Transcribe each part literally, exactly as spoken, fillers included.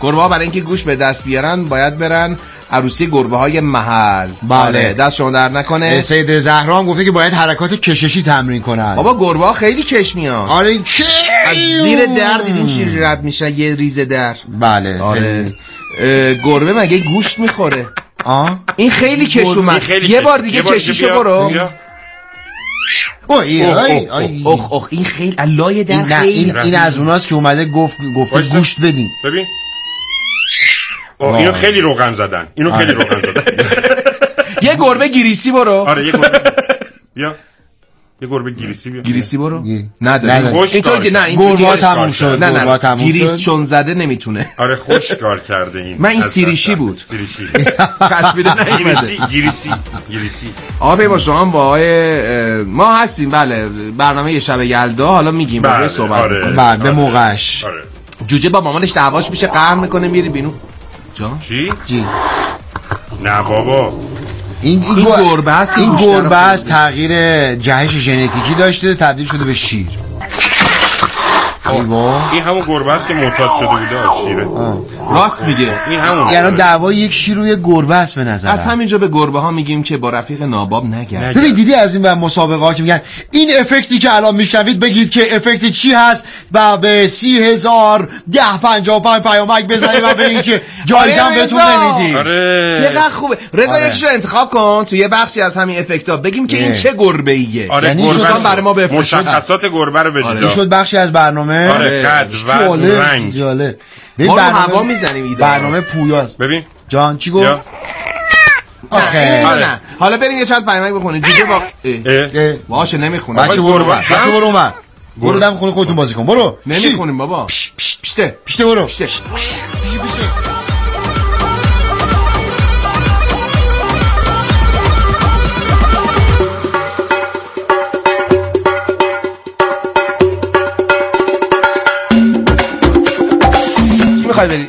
گربه ها برای اینکه گوشت به دست بیارن باید برن عروسی گربه های محل. بله دست شما در نکنه. سید زهرا هم گفته که باید حرکات کششی تمرین کنن. بابا گربه ها خیلی کش میان. آره که از زیر در دیدیم چی رد میشه یه ریزه در. بله آره گربه مگه گوشت میخوره؟ آه این خیلی کش اومد. یه بار دیگه کشیشو برو. اوه اوه اوه این خیلی علای در خیلی این, این از اوناست که اومده گفت گفته گوشت بدین. ببین اوه اینو خیلی روغن زدن. اینو خیلی روغن زدن. یه گربه گریسی برو. آره یه گربه بیا یه گربه گریسی بیا. گریسی برو. نداره. این چون نه این گربه تموم شد. نه نه گریس چون زده نمیتونه. آره خوش کار کرده این. من این سیریشی بود. سیریشی. چسبیده نمیشه. گریسی گریسی. آقا پیمان شما با آقای ما هستیم. بله برنامه یه شب یلدا حالا میگیم برای صحبت می‌کنیم. بله به موقعش. جوجه با مامانش دعواش میشه قهر میکنه میری بیرون. جان چی؟ چی؟ نه بابا این این گربه است. این گربه است تغییر جهش ژنتیکی داشته تبدیل شده به شیر. این همون گربه است که معتاد شده بوده شیره. راست میگه. این همون یعنی دعوای یک شیر و یک گربه است به نظر. از همینجا به گربه ها میگیم که با رفیق ناباب نگرد. ببین دیدی از این مسابقه ها که میگن این افکتی که الان میشنوید بگید که افکت چی هست و به سی هزار ده پنجاه و پنج پیامک بزنید و به این که جایزه بهتون نمیدیم. آره چقدر خوبه. رضا یکیشو انتخاب کن تو یه بخشی از همین افکتا بگیم که این چه گربه ایه. یعنی گربه برای ما بفرستید. مشخصات گربه رو بگید. این شد بخشی از برنامه. آره قد وزن رنگ. جالب. ما رو هوا میزنیم ایده. برنامه پویاست. ببین جان چی گفت؟ نه نه حالا بریم یه چند پیامک بخونیم. جوجه با باشه نمیخونه. بچه برو بچه برو اومد. برو دم خونه خودتون بازی کن. برو. نمیخونیم بابا. پیشته پیشته برو. پیشته میخوای بری؟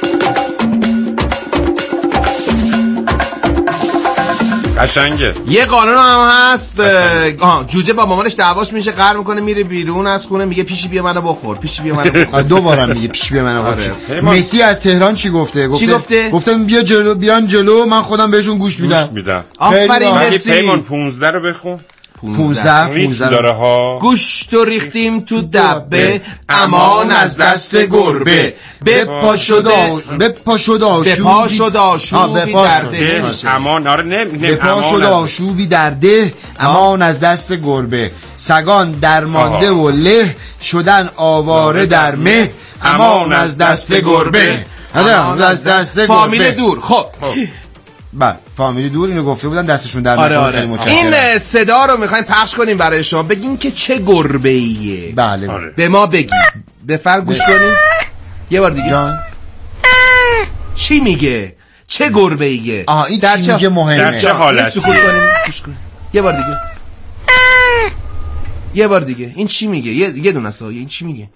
قشنگه. یه قانون هم هست. آها جوجه با مامانش دعواش میشه قهر میکنه میره بیرون از خونه میگه پیشی بیا منو بخور پیشی بیا منو بخور. دوباره میگه پیشی بیا منو بخور. مسی از تهران چی گفته؟ چی گفته؟ گفتم بیا جلو بیان جلو من خودم بهشون گوش میدم. گوش میدم. آفرین مسی. پیمان پانزده رو بخون. پونزده پونزده ها. گوشت و ریختیم تو دبه امان از دست گربه به پا شده به پا شده آشوبی به پا شده آشوبی در ده امان آره نه به پا شده آشوبی در ده امان از دست گربه سگان درمانده و له شدن آواره در مه امان از دست گربه امان از دست گربه. فامیل دور. خب بله فامیلی دور اینو گفته بودن دستشون در آره آره. این صدا رو میخوایم پخش کنیم برای شما بگین که چه گربه ایه. بله آره. به ما بگین به فر گوش کنیم یه بار دیگه جان چی میگه چه گربه ایه. آها این در چی میگه مهمه در چه حالتی کنیم گوش کنیم یه بار دیگه یه بار دیگه این چی میگه یه یه دونه است این چی میگه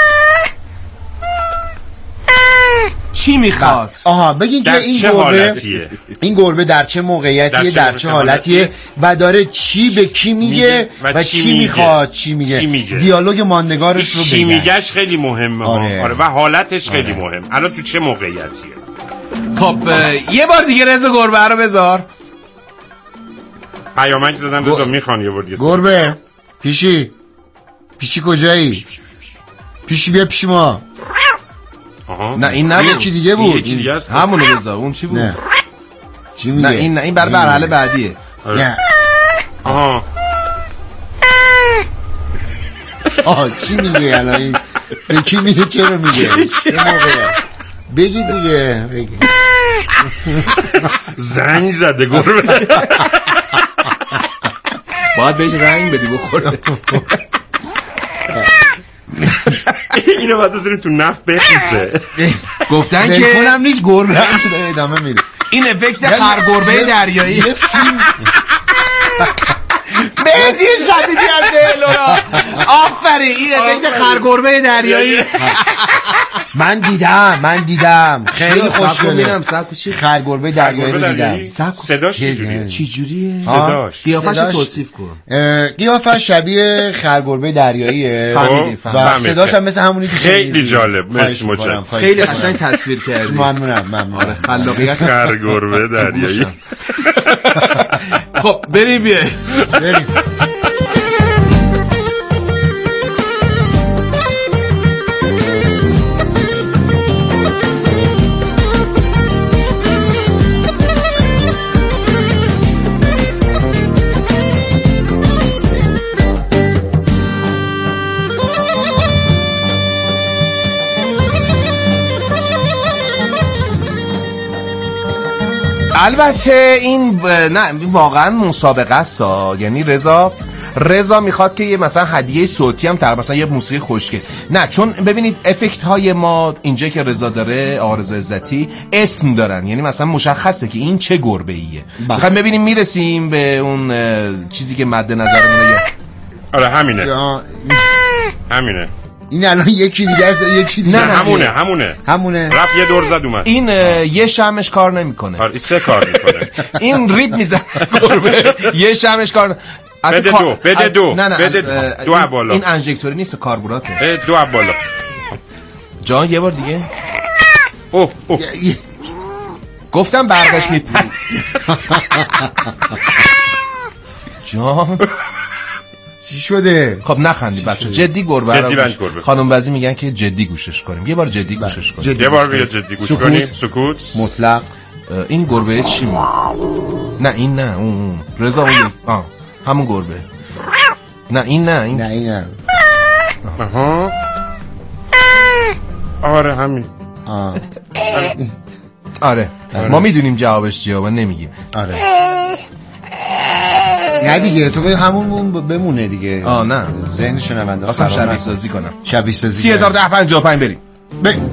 چی میخواد؟ آها بگین که این گربه این گربه در چه موقعیتیه در چه حالتیه و داره چی به کی میگه و, و چی میخواد چی میگه, میگه. دیالوگ ماندگارش رو بگن. چی میگهش خیلی مهمه. آره. آره و حالتش خیلی آره. مهم. الان تو چه موقعیتیه؟ خب یه بار دیگه رضا گربه رو بذار. پیامک زدم رضا میخوان یه بار دیگه. گربه پیشی پیشی کجایی؟ پیشی بیا پیش ما. آها. نه این نه یکی دیگه بود. یکی دیگه است. همونو بذار. اون چی بود؟ نه. چی میگه؟ نه این نه این برای مرحله بعدیه. نه. آها. آها چی میگه الان این؟ به کی میگه چرا میگه؟ بگید دیگه بگید. زنگ زده گربه. باید بهش رنگ بدی بخوره. اینو باید بذاریم تو نف بخیسه. گفتن که بخونم نیست گربه هم داره ادامه میره. این افکت خرگربه دریایی. مهدی شدیدی از دلورا. آفرین، این افکت خرگربه دریایی. من دیدم من دیدم خیلی خوشگله. خرگربه دریایی رو دیدم. صداش چجوریه؟ چی جوریه؟ صداش قیافش توصیف کن. قیافش شبیه خرگربه دریاییه و صداش هم مثل همونی که خیلی جالب. مرسی متشکرم. خیلی قشنگ تصویر کردی. ممنونم ممنونم. خلاقیت خرگربه دریایی. خب بریم بیه بریم. البته این نه واقعا مسابقه است، یعنی رضا رضا میخواد که یه مثلا هدیه صوتی هم تر مثلا یه موسیقی خوشگل. نه چون ببینید افکت های ما اینجا که رضا داره، آقا رضا عزتی اسم دارن، یعنی مثلا مشخصه که این چه گربه ایه. میخوایم ببینیم میرسیم به اون چیزی که مد نظرمونه. آره همینه همینه. این الان یکی دیگه است، یکی دیگه. نه, نه همونه همونه همونه رفت یه دور زد اومد. این یه شمش کار نمیکنه. آره سه کار میکنه. این ریپ میزنه گربه، یه شمش کار. بده دو بده دو نه نه بده دو بالا. این انژکتوری نیست، کاربوراته. دو بالا. جان یه بار دیگه. اوه اوه گفتم برداشت میپره. جان چی شده؟ خب نخندی بچه، جدی گربه رو خانم وزی میگن که جدی گوشش کنیم. یه بار جدی گوشش کنیم. یه بار بیا جدی گوش کنیم. سکوت مطلق. این گربه چی میگه؟ نه این نه اون رضا اون آه همون گربه. نه این نه این نه این نه. آها آره همین. آه. آره ما میدونیم جوابش چیه و نمیگیم. آره نه دیگه تو به همون بمونه دیگه. آه نه ذهن شنونده اصلا شبیه سازی کنم. شبیه سازی سی هزار ده پنجاه و پنج بریم بریم.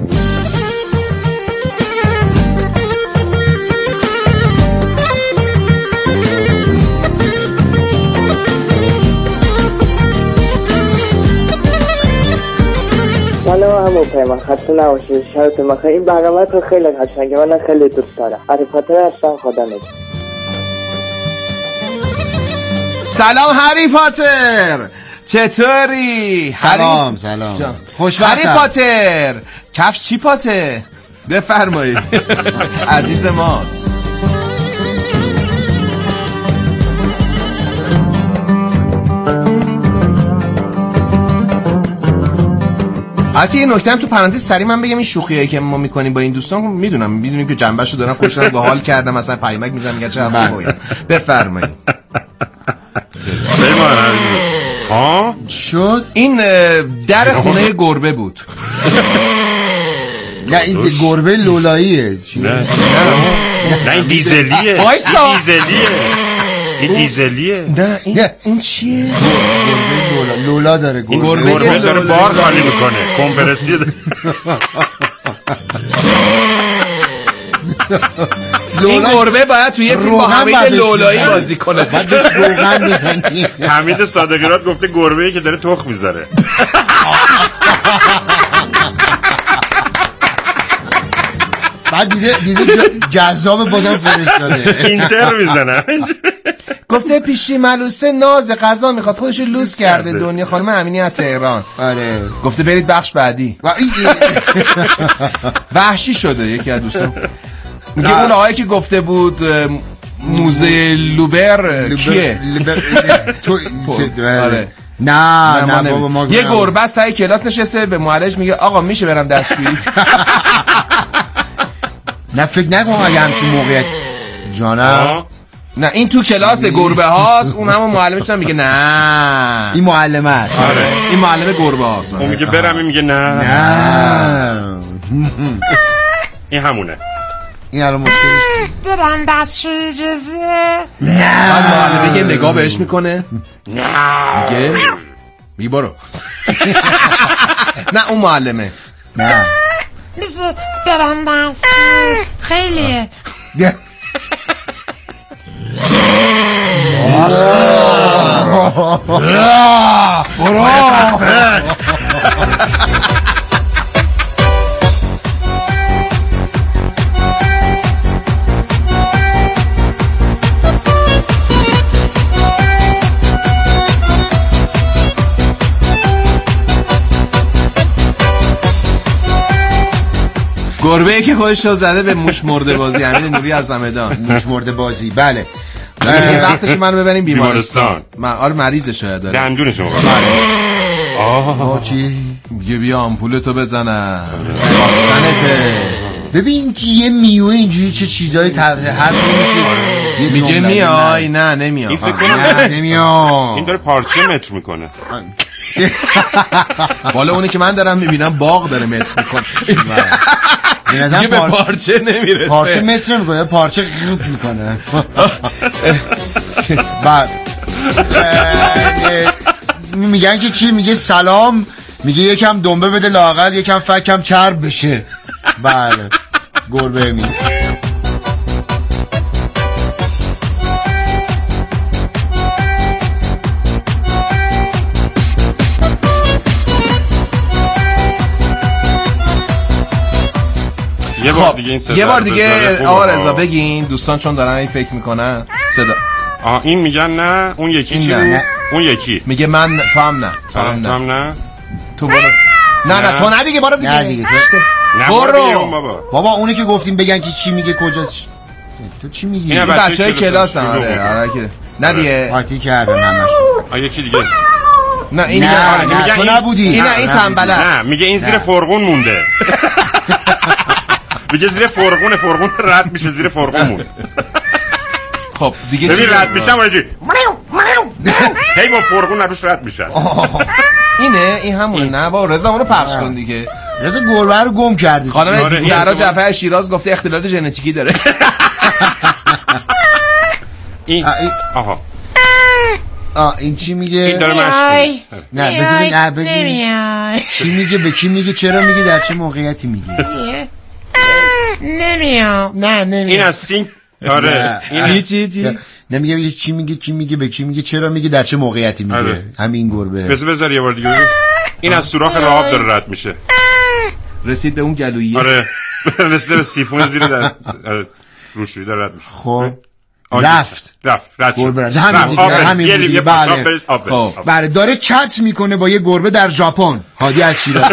سلام همون پیمان، خسته نباشید، شبتون بخیر. این برنامه تو خیلی قشنگه، من خیلی دوست دارم. هری پاتر هستم، خدا نگهدار. سلام هری پاتر، چطوری؟ سلام سلام خوشبختم. هری پاتر کفش چی پاته؟ بفرمایید. عزیز ماست. حتی یه نکته هم تو پرانتز سری من بگم، این شوخیایی که ما میکنیم با این دوستان میدونم میدونیم که جنبهشو دارن، خوشحال به حال کردم، مثلا پیامک میذارم میگه چه خوبه. بفرمایید. ها شد این در خونه گربه بود. نه این گربه لولاییه. نه نه این دیزلیه. این دیزلیه. این دیزلیه. نه این اون چیه؟ گربه لولا لولا داره. گربه گربه داره بار خالی میکنه، کمپرسی داره. این گربه باید توی فیلم با حمید لولایی بازی کنه. بعد بهش روغن بزنی. حمید صادقیراد گفته گربه‌ای که داره تخم میذاره. بعد دیده دیده جذاب بازم فرستاده. اینتر میزنه. گفته پیشی ملوسه ناز غذا میخواد، خودشو لوس کرده. دنیا خانم امینی از تهران. آره گفته برید بخش بعدی. وحشی شده یکی از دوستان. میگه اون آقایی که گفته بود موزه لوبر کیه؟ تو آره نه نه بابا ما یه گربه است تای کلاس نشسته، به معلم میگه آقا میشه برم دستشویی؟ نه فکر نکن اگه همچین موقعیت جانم. نه این تو کلاس گربه هاست، اون همون معلمش هم میگه نه این معلمه است. آره این معلم گربه هاست. اون میگه برم، این میگه نه نه این همونه. این الان مشکلش درم دستشویی اجازه؟ نه بعد معلمه یه نگاه بهش میکنه، نه میگه میگه برو. نه اون معلمه نه میشه درم دستشویی خیلیه. برو. گربه‌ای که خودش رو زده به موش مرده بازی. امین نوری از همدان. موش مرده بازی. بله. این وقتش منو ببریم بیمارستان. من آره مریض شاید داره. دندونش رو. آه چی؟ میگه بیا آمپولتو بزنن. واکسنته. ببین که یه میوه اینجوری چه چیزایی تبه هر میشه. میگه میای نه نمیام. این فکر کنم نه نمیام. این داره پارچه متر میکنه. بالا اونی که من دارم میبینم باغ داره متر میکنه. دیگه به پارچه نمیرسه. پارچه متر میکنه، پارچه غرط میکنه. بعد میگن که چی؟ میگه سلام، میگه یکم دنبه بده لااقل یکم فکم چرب بشه. بله گربه می یه بار دیگه این صدا یه بار دیگه آقا رضا بگین دوستان چون دارن این فکر میکنن صدا. آها این میگن نه اون یکی چی بود؟ اون یکی میگه من تو هم نه تو هم نه, هم نه. تو برو. نه نه تو نه دیگه برو دیگه. نه دیگه برو بابا. بابا اونی که گفتیم بگن که چی میگه کجاست؟ تو چی میگی؟ این بچهای کلاس هم. آره آره که نه دیگه پارتی کردن همش. آ یکی دیگه. نه این نه, نه, نه تو نبودی. این این تنبل است. نه میگه این زیر فرغون مونده. میگه زیر فرغون فرغون رد میشه زیر فرغون مونده. خب دیگه ببین رد میشم اونجوری هی با فرغون روش رد میشن. اینه این همونه. نه با رضا اونو پخش کن دیگه. رضا گربه رو گم کردی. خانم زهرا جعفر شیراز گفته اختلال ژنتیکی داره. این آها آ این چی میگه؟ این داره مشکی. نه بذارین نه بگین چی میگه، به کی میگه، چرا میگه، در چه موقعیتی میگه؟ نمیام. نه نمیام. این از سینک. آره چی چی چی نمیگه چی میگه، کی میگه، به کی میگه، چرا میگه، در چه موقعیتی میگه. آره. همین گربه. بذار بذار یه بار دیگه ببین. این از سوراخ راه داره رد میشه. رسید به اون گلویی. آره رسید به سیفون زیر در روشویی داره رد میشه. خب رفت رفت رد شد. همین دیگه همین دیگه. بله بله داره چت میکنه با یه گربه در ژاپن. هادی از شیراز.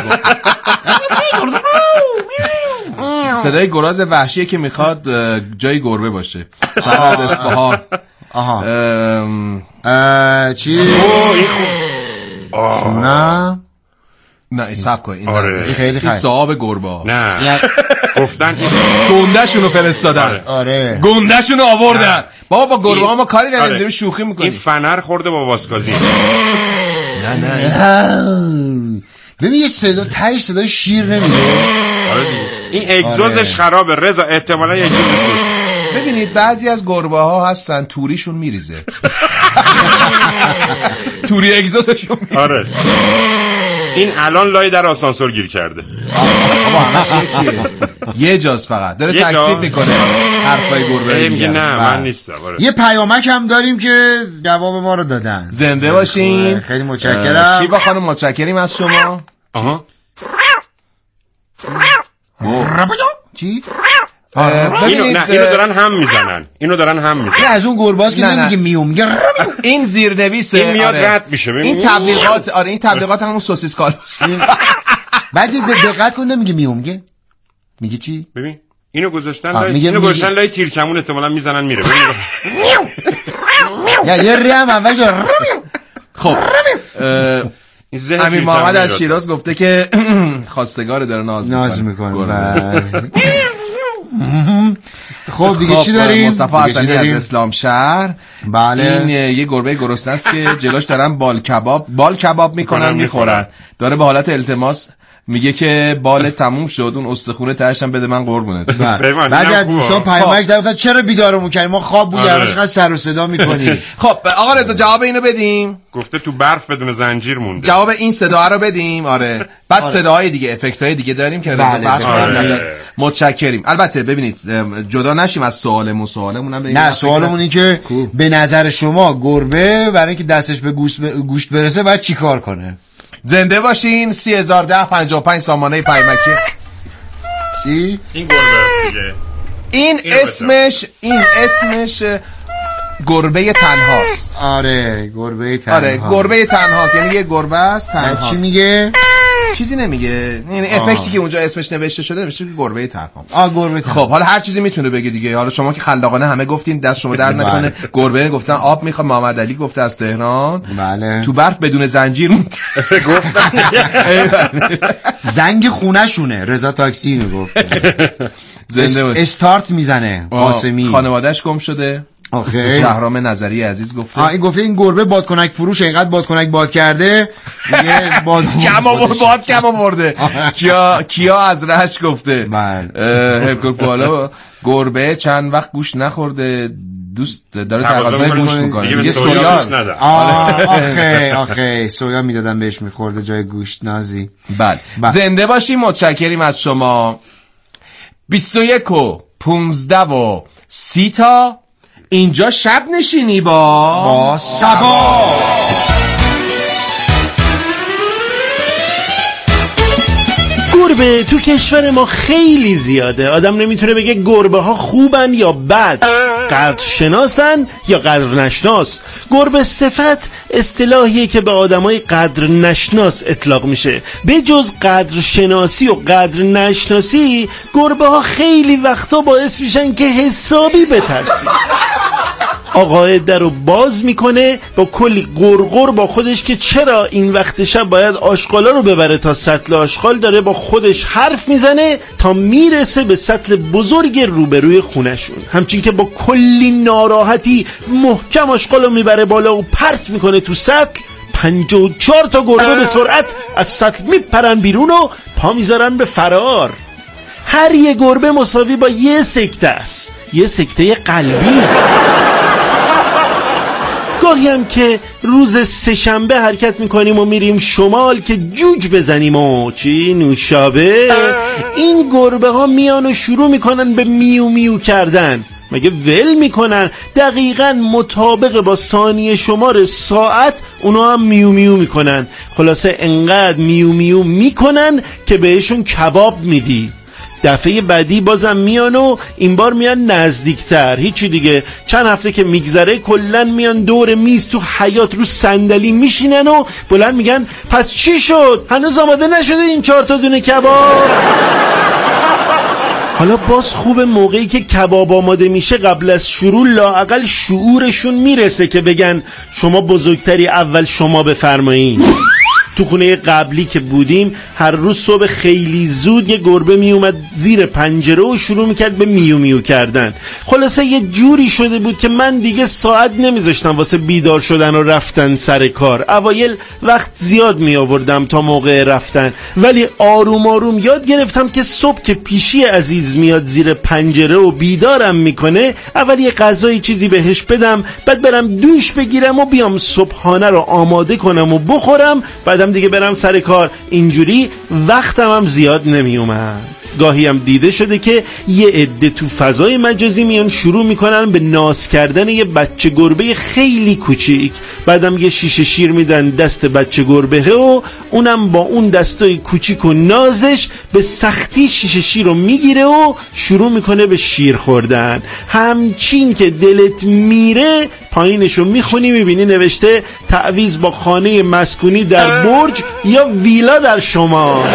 صدای گراز وحشیه که میخواد جای گربه باشه. سلام از اصفهان. آها چی؟ نه نه این سب کن. این آره. خیلی خیلی صاحب گربه هاست. نه گفتن گنده‌شونو فرستادن. آره گنده‌شونو آوردن. بابا با گربه ها ما کاری نداریم. داریم شوخی میکنیم. این فنر خورده با واسکازی. نه نه ببین یه صدا تهش صدای شیر نمیده. آره دیگه. این اگزوزش خرابه رضا. احتمالاً اگزوزش ببینید بعضی از گربه ها هستن توریشون میریزه. توری اگزوزشون میریزه. آره این الان لای در آسانسور گیر کرده. یه جاست فقط داره تکذیب میکنه حرفای گربه میگه. نه من نیستم. یه پیامک هم داریم که جواب ما رو دادن. زنده باشین. خیلی متشکرم. شیوا خانم متشکریم از شما. آها چی؟ اینو نه اینو دارن هم میزنن. اینو دارن هم میزنن. از اون گرباست که نمیگه میو میگه این زیرنویسه. این میاد رد میشه. این تبلیغات آره این تبلیغات همون سوسیس کالوس. بعد دقت کن نمیگه میو میگه میگه چی؟ ببین اینو گذاشتن لای اینو گذاشتن لای تیرکمون احتمالاً میزنن میره. یا یه رم اولش. خب امیر محمد از شیراز گفته که خواستگار داره ناز میکنه. ناز میکنه. خب دیگه چی داریم؟ مصطفی حسنی از اسلام شهر. بله این یه گربه گرسنه است که جلوش دارن بال کباب بال کباب میکنن میخورن. داره به حالت التماس میگه که بال تموم شد، اون استخونه تهش هم بده من قربونت. بعد از دوستان پیامک گفتن چرا بیدارمون کردی، ما خواب بودیم چقدر سر و صدا میکنی. خب آقا رضا جواب اینو بدیم. گفته تو برف بدون زنجیر مونده. جواب این صدا رو بدیم. آره بعد آره. صداهای دیگه افکت‌های دیگه داریم که رضا بخش آره. متشکریم. البته ببینید جدا نشیم از سوالمون، سوالمون هم نه سوالمون این که به نظر شما گربه برای اینکه دستش به گوشت گوشت برسه باید چیکار کنه؟ زنده باشین. سی هزار ده پنجاه و پنج سامانه پیمکی. چی؟ این گربه دیگه. این اسمش این اسمش گربه تنهاست. آره گربه تنها. آره گربه تنهاست، یعنی یه گربه است تنهاست. چی میگه؟ چیزی نمیگه، یعنی افکتی که اونجا اسمش نوشته شده نوشته که گربه تنها. آ گربه تنها. خب حالا هر چیزی میتونه بگه دیگه. حالا شما که خلاقانه همه گفتین، دست شما در نکنه. گربه گفتن آب میخواد، محمد علی گفته از تهران. بله. تو برف بدون زنجیر موند. گفتن زنگ خونه شونه. رضا تاکسی اینو گفت. زنده باش. استارت میزنه قاسمی. خانواده‌اش گم شده. آخه شهرام نظری عزیز گفته آ این گفته این گربه بادکنک فروش اینقدر بادکنک باد کرده یه باد کم آورد، باد کم آورده. کیا کیا از رهش گفته. بله. هبکل بالا گربه چند وقت گوش نخورده، دوست داره تقاضای گوش میکنه دیگه. سویا آخه آخه سویا میدادن بهش میخورده جای گوشت نازی. بله زنده باشیم. متشکریم از شما. بیست و یک و پونزده و سی تا اینجا شب نشینی با با سبا. گربه تو کشور ما خیلی زیاده. آدم نمیتونه بگه گربه ها خوبن یا بد، قدر شناسن یا قدر نشناس. گربه صفت اصطلاحیه که به آدمای قدر نشناس اطلاق میشه. به جز قدر شناسی و قدر نشناسی، گربه ها خیلی وقتا باعث میشن که حسابی بترسی. آقای در رو باز میکنه با کلی غرغر با خودش که چرا این وقت شب باید آشغالا رو ببره تا سطل آشغال. داره با خودش حرف میزنه تا میرسه به سطل بزرگ روبروی خونشون. همچین که با کلی ناراحتی محکم آشغال رو میبره بالا و پرت میکنه تو سطل. پنجاه و چهار تا گربه به سرعت از سطل میپرن بیرون و پا میذارن به فرار. هر یه گربه مساوی با یه سکته است، یه سکته قلبی. گاهی هم که روز سه‌شنبه حرکت میکنیم و میریم شمال که جوج بزنیم و چی نوشابه، این گربه ها میان و شروع میکنن به میو میو کردن. مگه ول میکنن؟ دقیقاً مطابق با ثانیه شمار ساعت اونا هم میو میو میکنن. خلاصه انقدر میو میو میکنن که بهشون کباب میدی. دفعه بعدی بازم میان و این بار میان نزدیکتر. هیچی دیگه، چند هفته که میگذره کلن میان دور میز تو حیاط رو صندلی میشینن و بلند میگن پس چی شد؟ هنوز آماده نشده این چهار تا دونه کباب؟ حالا باز خوب موقعی که کباب آماده میشه قبل از شروع لااقل شعورشون میرسه که بگن شما بزرگتری، اول شما بفرمایین. تو خونه قبلی که بودیم هر روز صبح خیلی زود یه گربه می اومد زیر پنجره و شروع میکرد به میو میو کردن. خلاصه یه جوری شده بود که من دیگه ساعت نمیذاشتم واسه بیدار شدن و رفتن سر کار. اوایل وقت زیاد می آوردم تا موقع رفتن، ولی آروم آروم یاد گرفتم که صبح که پیشی عزیز میاد زیر پنجره و بیدارم میکنه، اول یه غذای چیزی بهش بدم، بعد برم دوش بگیرم و بیام صبحانه رو آماده کنم و بخورم، بعدم دیگه برم سر کار. اینجوری وقتم هم زیاد نمی اومد. گاهی هم دیده شده که یه عده تو فضای مجازی میان شروع میکنن به ناز کردن یه بچه گربه خیلی کوچیک، بعدم یه شیشه شیر میدن دست بچه گربه و اونم با اون دستای کوچیک و نازش به سختی شیشه شیر رو میگیره و شروع میکنه به شیر خوردن. همچین که دلت میره پایینشو میخونی میبینی نوشته تعویض با خانه مسکونی در برج یا ویلا در شمال.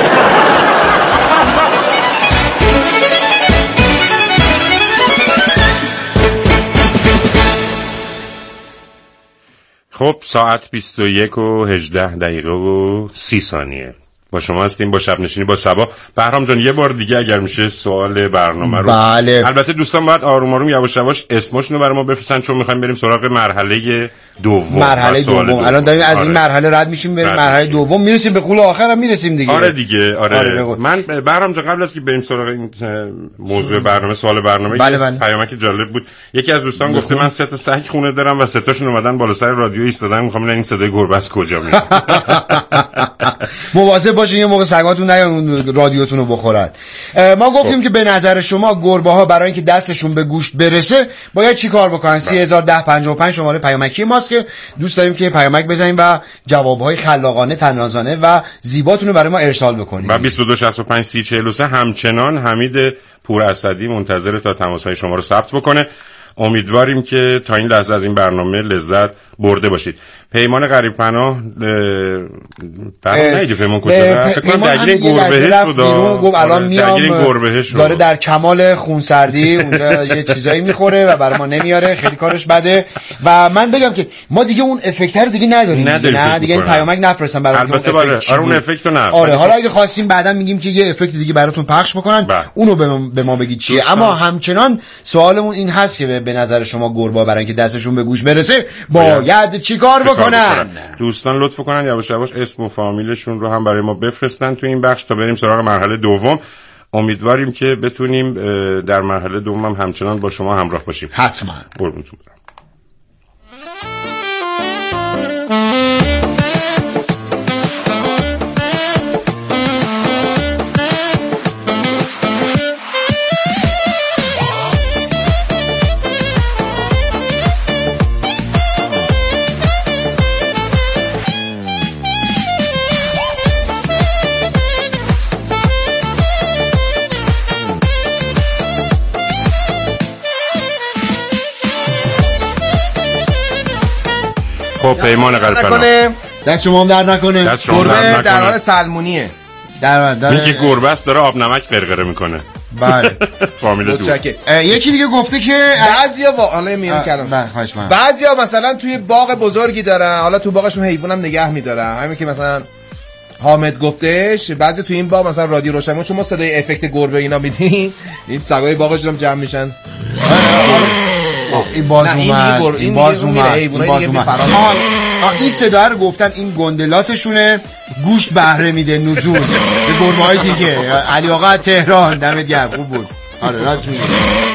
خب ساعت بیست و یک و هجده دقیقه و سی ثانیه با شما هستیم با شب نشینی با سبا. بهرام جان یه بار دیگه اگر میشه سوال برنامه رو. بله. البته دوستان باید آروم آروم یواش یواش اسمشون رو برای ما بفرستن چون میخوایم بریم سراغ مرحله دوم مرحله دوم. دوم الان داریم از آره. این مرحله رد میشیم بریم مرحله دوم میرسیم به قول آخر هم میرسیم دیگه. آره دیگه آره, آره من برام جا قبل از که بریم سراغ این موضوع برنامه سوال برنامه بله بله. پیامک جالب بود. یکی از دوستان گفته من سه تا سگ خونه دارم و سه تاشون اومدن بالا سر رادیو ایستادن میخوام ببینم این صدای گربه از کجا میاد. مواظب باشین یه موقع سگاتون نیان رادیوتون رو بخورن. ما گفتیم که به نظر شما گربه ها برای اینکه دستشون به گوشت برسه باید چیکار بکنن؟ سه هزار و ده پنجاه و پنج شماره پیامکی ماست که دوست داریم که پیامک بزنیم و جوابهای خلاقانه، طنازانه و زیباتون رو برای ما ارسال بکنید. و بیست و دو شصت و پنج سی چهل و سه همچنان حمید پوراسدی منتظر تا تماس‌های شما رو ثبت بکنه. امیدواریم که تا این لحظه از این برنامه لذت برده باشید. پیمان غریب پناه برام نگه پیمان کجا رفت؟ فکر کنم درگیر این گربهش بود. گفت الان میام داره در کمال خونسردی اونجا یه چیزایی میخوره و برای ما نمیاره، خیلی کارش بده. و من بگم که ما دیگه اون افکت رو دیگه نداریم، نه دیگه این پیامک نفرستم براتون. البته آره اون افکت رو نه. آره حالا اگه خواستیم بعدا میگیم که یه افکت دیگه براتون پخش بکنن اونو به ما بگید چیه. اما همچنان سوالمون این هست که به نظر شما گربه برای اینکه دستشون به گوش برسه باید چیکار بکنن؟ دوستان لطف کنن یواش یواش اسم و فامیلشون رو هم برای ما بفرستن تو این بخش تا بریم سراغ مرحله دوم. امیدواریم که بتونیم در مرحله دوم هم همچنان با شما همراه باشیم. حتما. قربونتون برم. خب پیمان غریب پناه دست شما هم در نکنه. گربه در حال سلمونیه. در در این که گربه است داره آب نمک قرقره میکنه. بله. فامیل دو. یکی دیگه گفته که بعضیا حالا میون کردم. بله خواهش می‌کنم. بعضیا مثلا توی باغ بزرگی دارن، حالا تو باغشون حیوانم نگه می‌دارن. همین که مثلا حامد گفتش بعضی تو این باغ مثلا رادیو روشنمون چون ما صدای افکت گربه اینا میدیم این سگای باغشون هم جمع میشن. این باز اومد این باز اومد این باز اومد این صدا رو گفتن این گندلاتشونه گوشت بهره میده نزول به گربه های دیگه. علی آقا تهران دمت گرم خوب بود. آره راست میگی.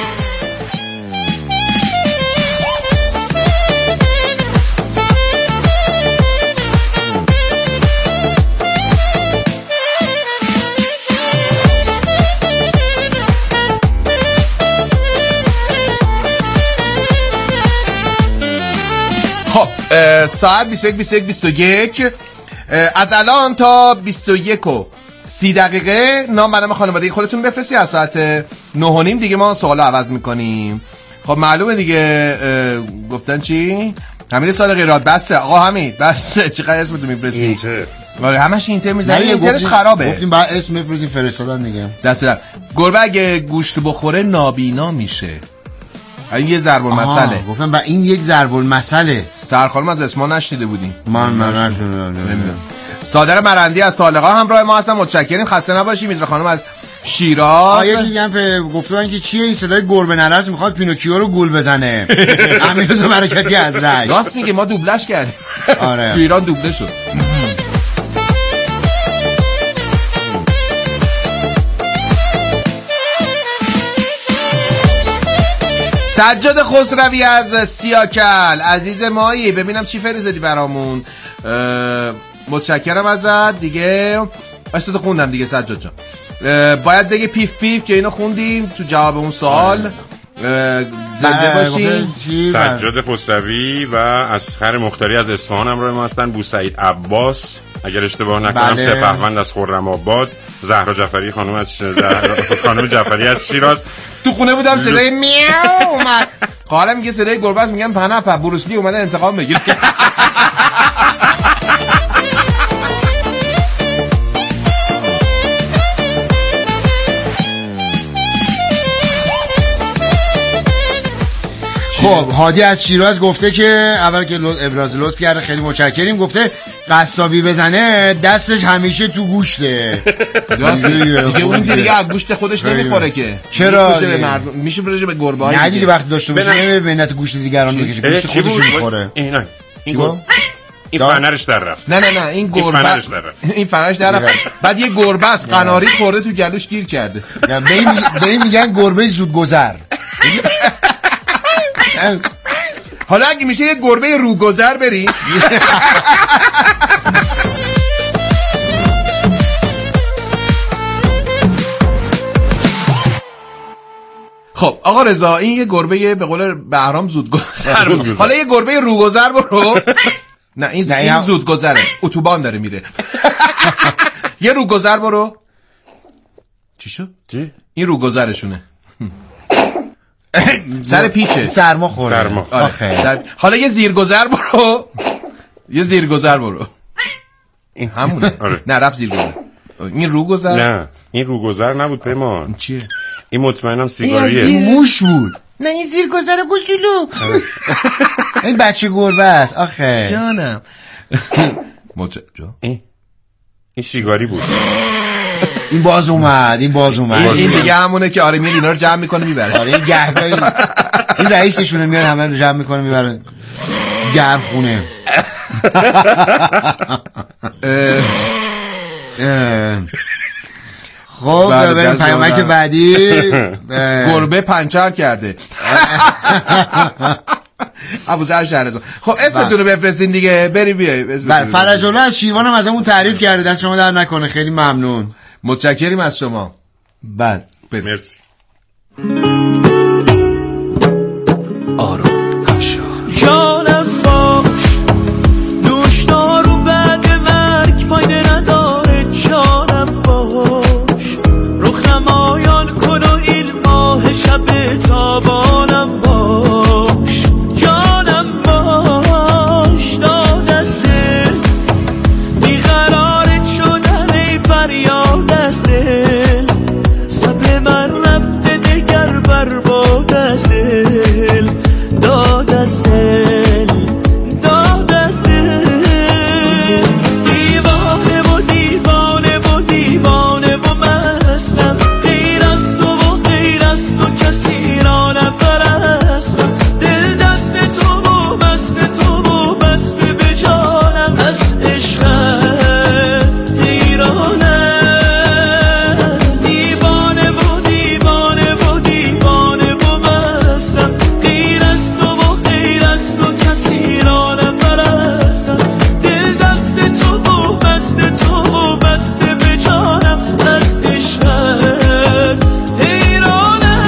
ساعت بیست و یک بیست و یک بیست و یک از الان تا بیست و یک و سی دقیقه نام برنامه خانوادگی خودتون بفرستی. از ساعت نه و نیم دیگه ما سوال عوض میکنیم. خب معلومه دیگه. گفتن چی؟ حمید صادقی راد بسه آقا حمید بسه. چقدر اسمتون میفرستی؟ اینتر. آره همش اینتر میزنی. اینترش خرابه. گفتیم بعد اسم بفرستیم فرستادن دیگه. دست در گربه اگه گوشت بخوره نابینا میشه. این یه ضرب المثله. گفتم با این یک ضرب المثله. سرخانم از اسما نشنیده بودیم. من من نشنیدم. صادق مرندی از طالقا همراه ما هستن. متشکریم. خسته نباشید. میترا خانم از شیراز. یکی دیگه هم گفتن که چیه این صدای گربه نرس میخواد پینوکیو رو گول بزنه. امیررضا برکتی از رشت. راست میگه ما دوبلش کردیم. آره. تو ایران دوبله شد. سجاد خسروی از سیاکل عزیز مایی ببینم چی فرستادی برامون. متشکرم ازت دیگه. اشتاتو خوندم دیگه سجاد جان. باید بگه پیف پیف که اینو خوندیم تو جواب اون سوال. زنده باشین. سجاد خسروی و اسخر مختاری از اصفهان همراه ما هستن. بوسعید عباس اگر اشتباه نکنم بله. سپهوند از خرم آباد. زهرا جعفری خانم از زهرا خانم جعفری از شیراز. تو خونه بودم صدای میاو اومد. خواهرم میگه صدای گربه است میگم پناپا بروسلی اومده انتقام بگیره. خب هادی از شیراز گفته که اول که ابراز لطف کرده خیلی متشکریم. گفته قصابی بزنه دستش همیشه تو گوشته. دیگه اون دیگه از گوشت خودش نمیخوره که. چرا میشه برشه به گربه‌ها نه دیگه وقتی داشته باشه نمیره به نت گوشت دیگران میکشه گوشت خودش میخوره. اینا این گربه این فنرش در رفت. نه نه نه این گربه این فنرش در رفت. این فنرش در رفت. بعد یه گربه از قناری خورده تو گلوش گیر کرده. به این میگن گربه زودگذر. حالا اگه میشه یه گربه روگذر بریم. خب آقا رضا این یه گربه به قول بهرام زودگذر بود. حالا یه گربه روگذر برو. نه این, نه این زودگذره، اتوبان داره میره. یه روگذر برو. چی شد؟ چی؟ این روگذرشونه. سر پیچه، سرما خوره. سرما. آره. سر... حالا یه زیرگذر برو. یه زیرگذر برو. این همونه. آره. نه رفت زیرگذر. این روگذر؟ نه این روگذر نبود پیمان. این چیه؟ این مطمئنم سیگاریه. این موش بود. نه این زیرگذر کوچولو. این بچه گربه است آخه. جانم. مت جا. این این سیگاری بود. این باز اومد، این باز اومد. این, این دیگه همونه که آره میاد اینا رو جمع میکنه میبره. آره این گهگاهی این رئیسشونه میاد همه رو جمع میکنه میبره گرم خونه. خب بریم پیامک بعدی. گربه پنچر کرده. ابوذر شهرزاد. خب اسمتون رو بفرستین دیگه بریم بیایم. بله فرج الله از شیروان هم ازمون تعریف کرده، دست شما در نکنه، خیلی ممنون. متشکریم از شما. بله مرسی. آرون افشار جانم باش نوشدارو بعد مرگ فایده نداره. جانم باش رخ نمایان کن و این ماه شب تابانم باش. جانم باش داد از دل بیقرارت شدن ای فریاد از دل. صبر من رفته دگر برباد از دل. داد از دل داد از دل. دیوانه و دیوانه و دیوانه و مستم. غیر از تو و غیر از تو کسی را نپرستم. دل دست تو و بست تو و بست به جانم. از عشقت حیرانم. دیوانه و دیوانه و دیوانه و مستم. غیر از تو و غیر از تو کسی را نپرستم. دل دست تو و بست تو و بست به جانم. از عشقت حیرانم.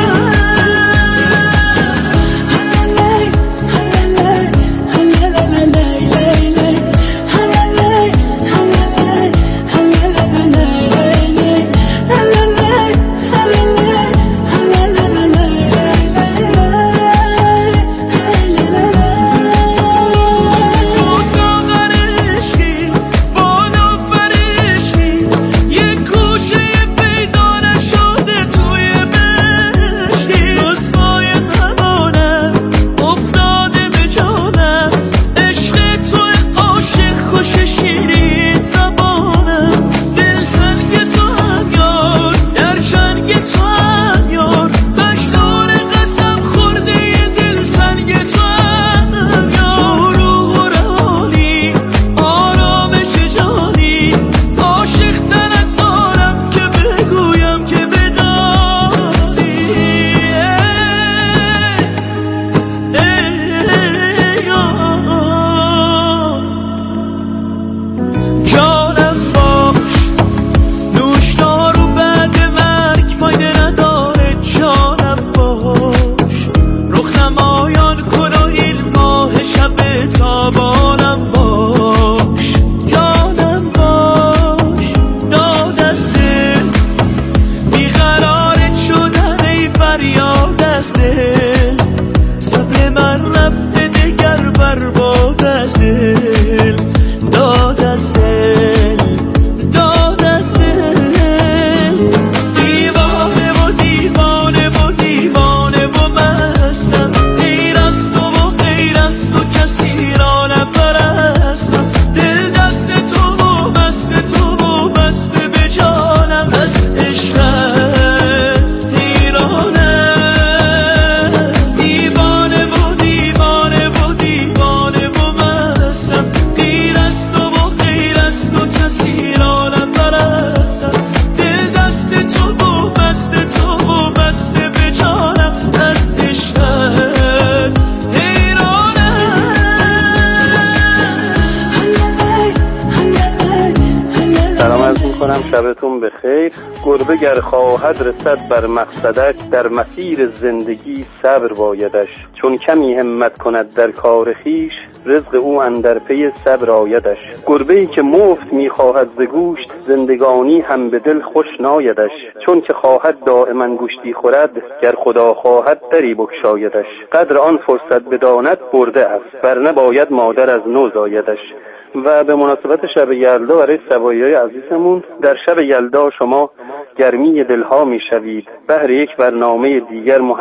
تو ساغر عشقی بالا فرشقی یه گوشه پیدا نشده توی بشتی. رسوای زمانم افتاده به جانم. عشق تو عاشق خوش شیرین زبانم. دل تنگ تو هم یار در چنگ تو هم یار. بشنار قسم خورده یه دل تنگ تو هم یار. روح و روانی آرامش جانی عاشق تنت دارم که بگویم که بدانی. ای ای جانم باش نوشدارو بعد مرگ فایده نداره. جانم باش رخ نمایان کن و این ماه شب تابانم باش. جانم باش داد از دل بیقرارت شدن ای فریاد از دل. صبر من رفته دگر برباد از دل. داد از دل داد از دل. دیوانه و دیوانه و دیوانه و مستم. غیر از تو و غیر از تو کسی را نپرستم. دل دست تو و بست تو و بست به جانم. از عشقت حیرانم. شبتون بخیر. گربه گر خواهد رسد بر مقصدش، در مسیر زندگی صبر بایدش. چون کمی همت کند در کار خیش، رزق او اندر پی صبر آیدش. گربه‌ای که مفت می‌خواهد ز گوشت، زندگانی هم به دل خوش نایدش. چون که خواهد دائما گوشتی خورد، گر خدا خواهد دری بگشایدش. قدر آن فرصت بداند برده است، ورنه باید مادر از نو زایدش. و به مناسبت شب یلدا برای سوایای عزیزمون، در شب یلدا شما گرمی دلها میشوید. بهر یک برنامه دیگر